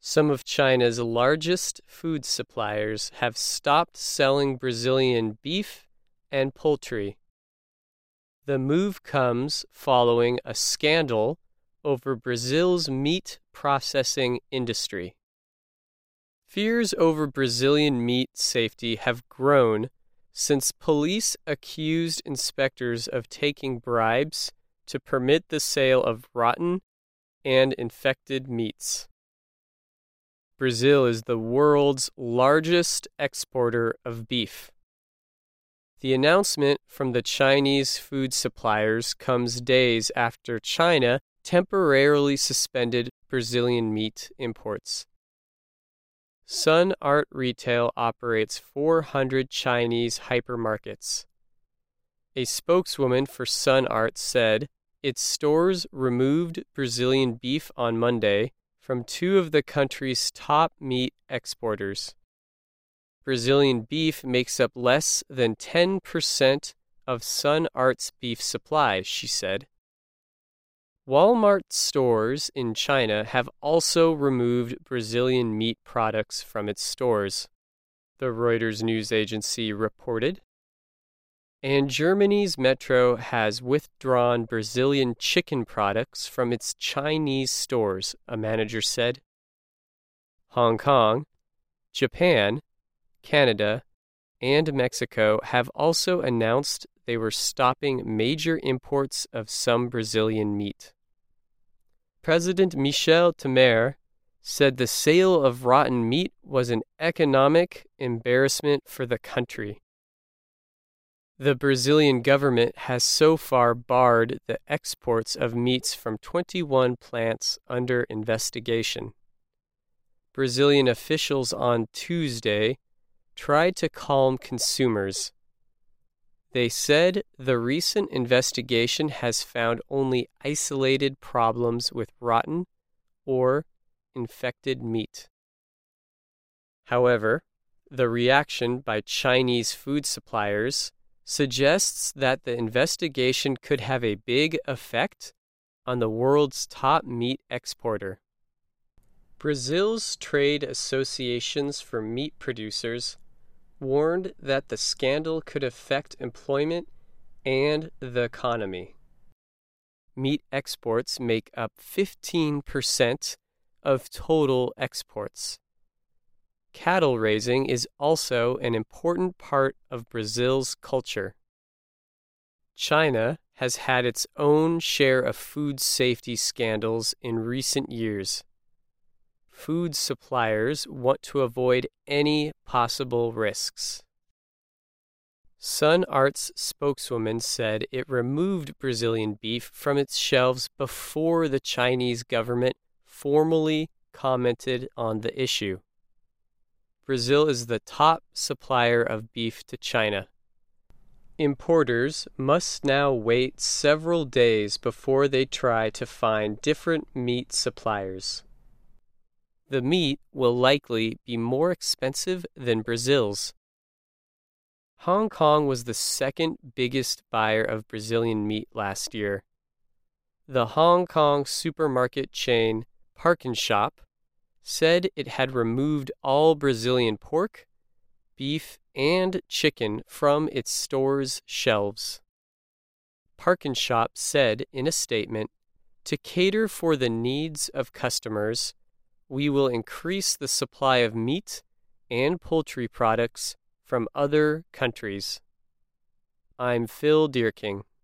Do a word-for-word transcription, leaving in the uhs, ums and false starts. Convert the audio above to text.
Some of China's largest food suppliers have stopped selling Brazilian beef and poultry. The move comes following a scandal over Brazil's meat processing industry. Fears over Brazilian meat safety have grown since police accused inspectors of taking bribes to permit the sale of rotten and infected meats. Brazil is the world's largest exporter of beef. The announcement from the Chinese food suppliers comes days after China temporarily suspended Brazilian meat imports. Sun Art Retail operates four hundred Chinese hypermarkets. A spokeswoman for Sun Art said its stores removed Brazilian beef on Monday from two of the country's top meat exporters. Brazilian beef makes up less than ten percent of Sun Art's beef supply, she said. Walmart stores in China have also removed Brazilian meat products from its stores, the Reuters news agency reported. And Germany's Metro has withdrawn Brazilian chicken products from its Chinese stores, a manager said. Hong Kong, Japan, Canada, and Mexico have also announced they were stopping major imports of some Brazilian meat. President Michel Temer said the sale of rotten meat was an economic embarrassment for the country. The Brazilian government has so far barred the exports of meats from twenty-one plants under investigation. Brazilian officials on Tuesday tried to calm consumers. They said the recent investigation has found only isolated problems with rotten or infected meat. However, the reaction by Chinese food suppliers suggests that the investigation could have a big effect on the world's top meat exporter. Brazil's trade associations for meat producers warned that the scandal could affect employment and the economy. Meat exports make up fifteen percent of total exports. Cattle raising is also an important part of Brazil's culture. China has had its own share of food safety scandals in recent years. Food suppliers want to avoid any possible risks. Sun Art's spokeswoman said it removed Brazilian beef from its shelves before the Chinese government formally commented on the issue. Brazil is the top supplier of beef to China. Importers must now wait several days before they try to find different meat suppliers. The meat will likely be more expensive than Brazil's. Hong Kong was the second biggest buyer of Brazilian meat last year. The Hong Kong supermarket chain ParknShop said it had removed all Brazilian pork, beef, and chicken from its stores' shelves. ParknShop said in a statement, "To cater for the needs of customers, we will increase the supply of meat and poultry products from other countries." I'm Phil Deerking.